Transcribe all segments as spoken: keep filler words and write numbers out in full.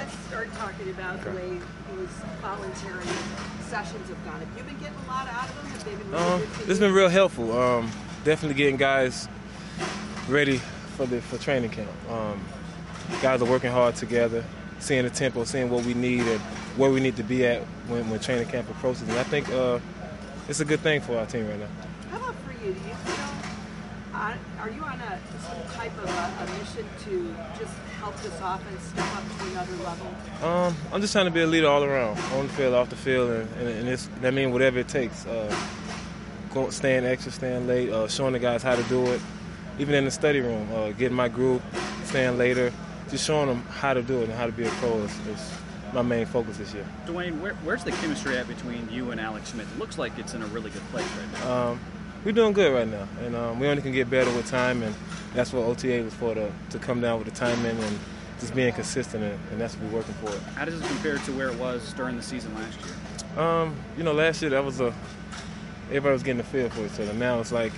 let's start talking about okay. the way those voluntary sessions have gone. Have you been getting a lot out of them? Have they been really um, good to It's you? been real helpful. Um, definitely getting guys ready for the for training camp. Um, guys are working hard together, seeing the tempo, seeing what we need and where we need to be at when, when training camp approaches. And I think uh, it's a good thing for our team right now. How about for you? Do you feel, uh, are you on a some type of a, a mission to just help this offense step up to another level? Um, I'm just trying to be a leader all around, on the field, off the field, and, and, and it's, that means whatever it takes. Uh, go, staying extra, staying late, uh, showing the guys how to do it. Even in the study room, uh, getting my group, staying later, just showing them how to do it and how to be a pro is, is my main focus this year. Dwayne, where, where's the chemistry at between you and Alex Smith? It looks like it's in a really good place right now. Um, we're doing good right now, and um, we only can get better with time, and that's what O T A was for, to, to come down with the timing and just being consistent, and, and that's what we're working for. How does it compare to where it was during the season last year? Um, you know, last year that was a everybody was getting the feel for each other. Now it's like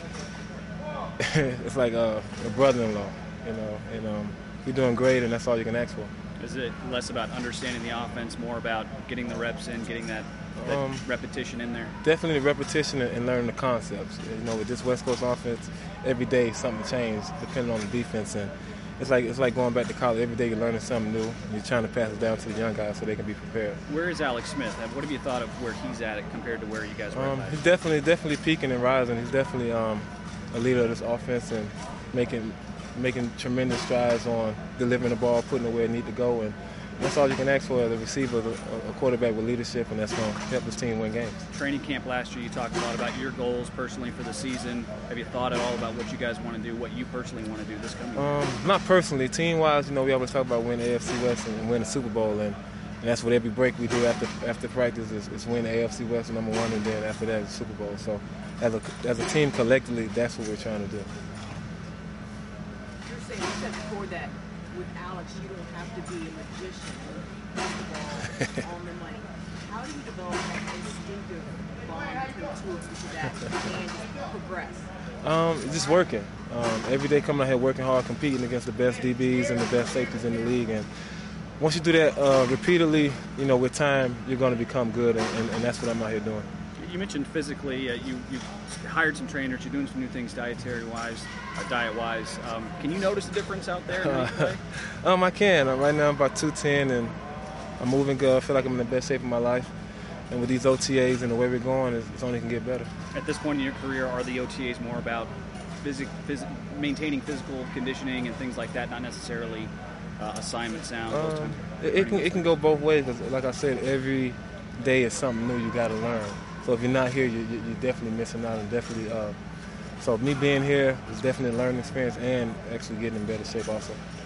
it's like a, a brother-in-law, you know, and um, we're doing great, and that's all you can ask for. Is it less about understanding the offense, more about getting the reps in, getting that, that um, repetition in there? Definitely repetition and, and learning the concepts. You know, with this West Coast offense, every day something changes depending on the defense, and it's like it's like going back to college. Every day you're learning something new, and you're trying to pass it down to the young guys so they can be prepared. Where is Alex Smith? What have you thought of where he's at compared to where you guys were? Um, he's definitely definitely peaking and rising. He's definitely um, a leader of this offense and making making tremendous strides on delivering the ball, putting it where it needs to go, and that's all you can ask for as a receiver, a quarterback with leadership, and that's going to help this team win games. Training camp last year, you talked a lot about your goals personally for the season. Have you thought at all about what you guys want to do, what you personally want to do this coming year? Um, not personally. Team-wise, you know, we always talk about winning A F C West and win the Super Bowl, and, and that's what every break we do after after practice is, is win the A F C West number one, and then after that, the Super Bowl. So as a, as a team collectively, that's what we're trying to do. You're saying, you said before that with Alex, you don't have to be a magician or the ball on the money. How do you develop that instinctive bond between the two of you so that you can progress? Um, just working. Um, every day coming out here working hard, competing against the best D Bs and the best safeties in the league. And once you do that uh, repeatedly, you know, with time, you're going to become good, and, and, and that's what I'm out here doing. You mentioned physically, uh, you you hired some trainers, you're doing some new things dietary-wise, uh, diet-wise. Um, can you notice a difference out there? Uh, um, I can. Uh, right now I'm about two ten, and I'm moving good. I feel like I'm in the best shape of my life. And with these O T As and the way we're going, it's, it's only can get better. At this point in your career, are the O T As more about phys- phys- maintaining physical conditioning and things like that, not necessarily uh, assignment sound? Those Um, times it, it can it can go both ways. Cause like I said, every day is something new you got to learn. So if you're not here, you, you, you're definitely missing out. And definitely, uh, so me being here is definitely a learning experience and actually getting in better shape also.